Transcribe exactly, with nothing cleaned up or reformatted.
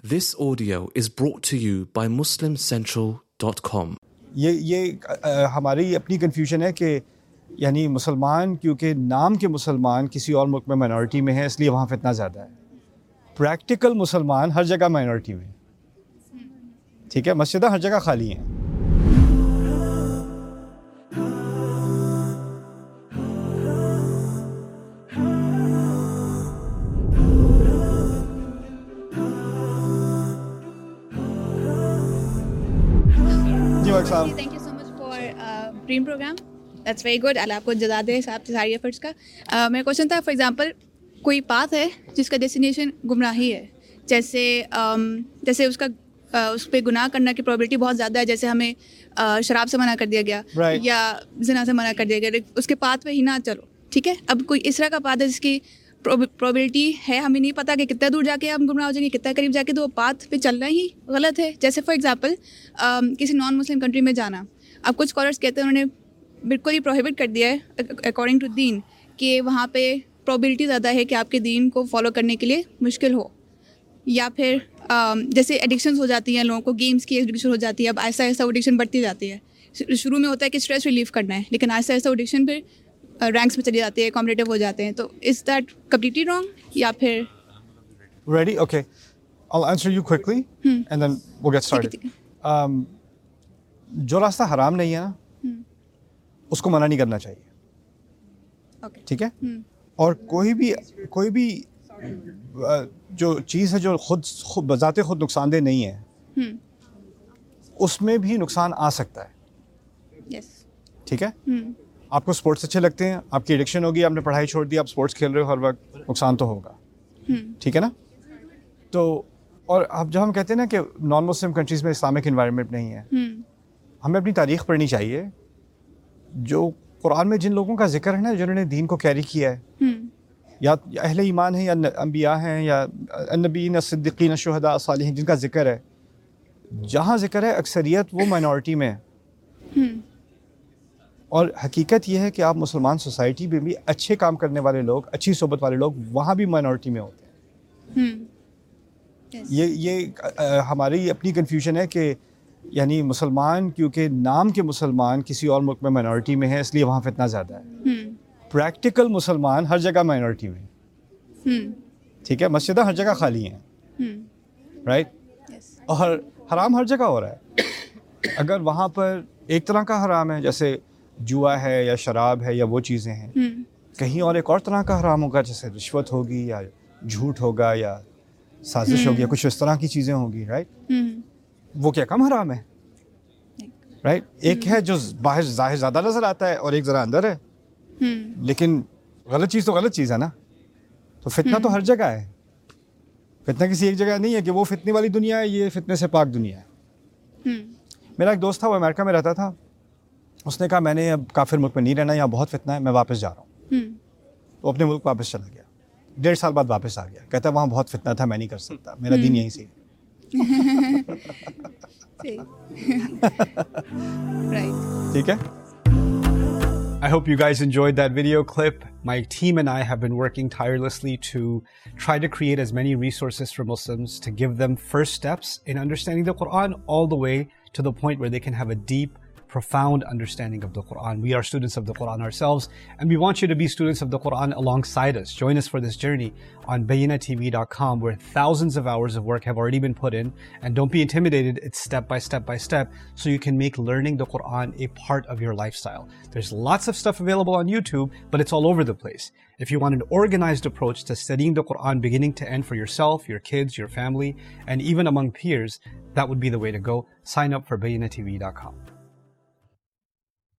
This audio is brought to you by muslim central dot com. یہ یہ ہماری اپنی کنفیوژن ہے کہ یعنی مسلمان کیونکہ نام کے مسلمان کسی اور ملک میں مائنورٹی میں ہے اس لیے وہاں فتنہ زیادہ ہے. پریکٹیکل مسلمان ہر جگہ مائنورٹی میں, ٹھیک ہے, مسجدیں ہر جگہ خالی ہیں. Thank you so much for uh, Dream program. That's very good. اللہ آپ کو جزا دے آپ کے ساری ایفرٹس کا. uh, میرا کوشچن تھا, فار ایگزامپل کوئی پاتھ ہے جس کا ڈیسٹینیشن گمراہی ہے, جیسے um, جیسے اس کا uh, اس پہ گناہ کرنے کی پرابیلٹی بہت زیادہ ہے, جیسے ہمیں uh, شراب سے منع کر دیا گیا right. یا زنا سے منع کر دیا گیا, اس کے پاتھ پہ ہی نہ چلو, ٹھیک ہے. اب کوئی اس طرح کا پاتھ ہے جس کی پرابیلٹی ہے, ہمیں نہیں پتہ کہ کتنا دور جا کے ہم گمراہ ہو جائیں گے, کتنا قریب جا کے, تو وہ پاتھ پہ چلنا ہی غلط ہے. جیسے فار ایگزامپل کسی نان مسلم کنٹری میں جانا, اب کچھ اسکالرس کہتے ہیں انہوں نے بالکل ہی پروہیبٹ کر دیا ہے اکارڈنگ ٹو دین, کہ وہاں پہ پرابیلٹی زیادہ ہے کہ آپ کے دین کو فالو کرنے کے لیے مشکل ہو. یا پھر جیسے ایڈکشنز ہو جاتی ہیں, لوگوں کو گیمس کی ایڈکشن ہو جاتی ہے, اب آہستہ آہستہ وہ ایڈکشن بڑھتی جاتی ہے. شروع میں ہوتا ہے کہ اسٹریس ریلیف کرنا ہے, لیکن آہستہ آہستہ ایڈکشن پھر رینکس میں چلی جاتی ہے, کمپٹیٹیو ہو جاتے ہیں. تو از دیٹ کمپلیٹلی رانگ یا پھر ready? Okay, I'll answer you quickly and then we'll get started. um, جو راستہ حرام نہیں ہے نا اس کو منع نہیں کرنا چاہیے, ٹھیک ہے. اور کوئی بھی کوئی بھی جو چیز ہے جو خود خود بذات خود نقصان دہ نہیں ہے اس میں بھی نقصان آ سکتا ہے, ٹھیک ہے. آپ کو اسپورٹس اچھے لگتے ہیں, آپ کی ایڈکشن ہوگی, آپ نے پڑھائی چھوڑ دی, آپ اسپورٹس کھیل رہے ہو ہر وقت, نقصان تو ہوگا, ٹھیک ہے نا. تو اور اب جب ہم کہتے ہیں نا کہ نان مسلم کنٹریز میں اسلامک انوائرمنٹ نہیں ہے, ہمیں اپنی تاریخ پڑھنی چاہیے. جو قرآن میں جن لوگوں کا ذکر ہے نا جنہوں نے دین کو کیری کیا ہے, یا اہل ایمان ہیں یا انبیاء ہیں یا النبیین الصدیقین الشہداء الصالحین, جن کا ذکر ہے, جہاں ذکر ہے اکثریت وہ مائنورٹی میں ہے. اور حقیقت یہ ہے کہ آپ مسلمان سوسائٹی میں بھی اچھے کام کرنے والے لوگ, اچھی صحبت والے لوگ وہاں بھی مائنورٹی میں ہوتے ہیں. یہ یہ ہماری اپنی کنفیوژن ہے کہ یعنی مسلمان کیونکہ نام کے مسلمان کسی اور ملک میں مائنورٹی میں ہے اس لیے وہاں فتنہ زیادہ ہے. پریکٹیکل مسلمان ہر جگہ مائنورٹی میں, ٹھیک ہے, مسجدیں ہر جگہ خالی ہیں, رائٹ. اور حرام ہر جگہ ہو رہا ہے. اگر وہاں پر ایک طرح کا حرام ہے جیسے جوا ہے یا شراب ہے یا وہ چیزیں ہیں, کہیں اور ایک اور طرح کا حرام ہوگا جیسے رشوت ہوگی یا جھوٹ ہوگا یا سازش ہوگی یا کچھ اس طرح کی چیزیں ہوں گی, رائٹ. وہ کیا کم حرام ہے, رائٹ. ایک ہے جو باہر ظاہر زیادہ نظر آتا ہے اور ایک ذرا اندر ہے, لیکن غلط چیز تو غلط چیز ہے نا. تو فتنہ تو ہر جگہ ہے, فتنہ کسی ایک جگہ نہیں ہے کہ وہ فتنے والی دنیا ہے, یہ فتنے سے پاک دنیا ہے. میرا ایک دوست تھا, وہ امریکہ میں رہتا تھا, اس نے کہا میں نے اب کافر ملک میں نہیں رہنا, یہاں بہت فتنہ ہے, میں واپس جا رہا ہوں. وہ اپنے ملک واپس چلا گیا, ڈیڑھ سال بعد واپس آ گیا, کہتا ہے وہاں بہت فتنہ تھا, میں نہیں کر سکتا, میرا دین یہیں سے. ٹھیک ہے. I hope you guys enjoyed that video clip. My team and I have been working tirelessly to try to create as many resources for Muslims to give them first steps in understanding the Quran all the way to the point where they can have a deep, profound understanding of the Quran. We are students of the Quran ourselves, and we want you to be students of the Quran alongside us. Join us for this journey on bayina t v dot com, where thousands of hours of work have already been put in. And don't be intimidated, it's step by step by step, so you can make learning the Quran a part of your lifestyle. There's lots of stuff available on YouTube, but it's all over the place. If you want an organized approach to studying the Quran beginning to end for yourself, your kids, your family, and even among peers, that would be the way to go. Sign up for bayina t v dot com.